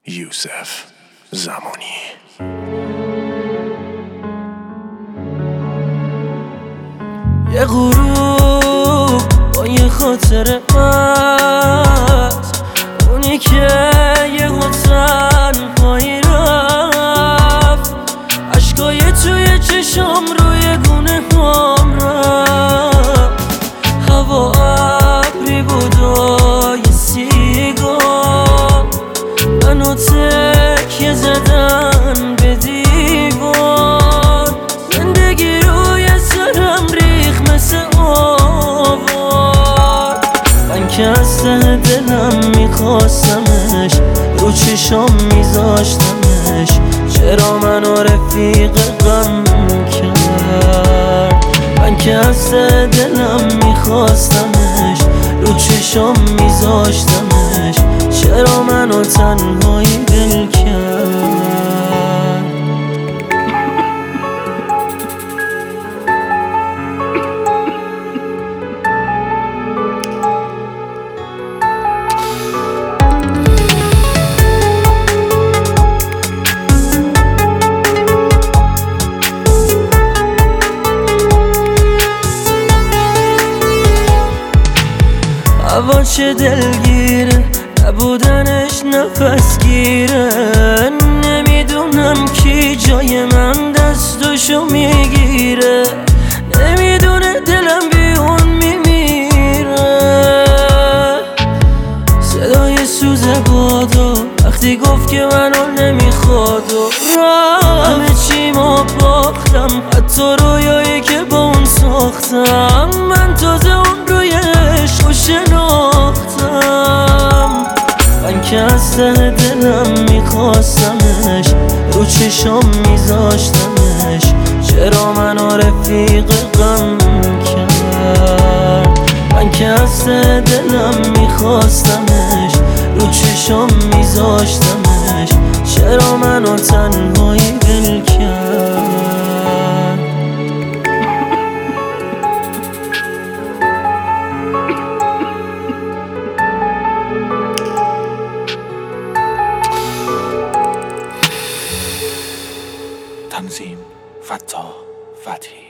یوسف زمانی. یه غروب با یه خاطره هست، اونی که یه تنهایی رفت، عشقای توی چشام روی گونه هم رفت. هوا ابری بود و یه سیگار، منو تکیه زدن به دیوار. زندگی روی سرم ریخ مثل آوار. من که از ته دلم میخواستمش، رو چشام میذاشتمش، چرا منو رفیق غم کرد؟ من که از ته دلم میخواستمش، رو چشام میذاشتمش، چرا منو تنهایی دل کرد؟ هوا چه دلگیره، نبودنش نفس گیره. نمیدونم کی جای من دستشو میگیره، نمیدونه دلم بی اون میمیره. صدای سوز بادو وقتی گفت که منو نمیخواد و همه چیمو باختم، حتی رویایی که با اون ساختم. من تازه اون روی عشقو شناختم. من که از ته دلم میخواستمش، رو چشام میذاشتمش، چرا منو رفیق غم کرد؟ من که از ته دلم میخواستمش، رو چشام میذاشتمش، چرا منو تنهایی دل کرد؟ تنظیم: فتاح فتحی.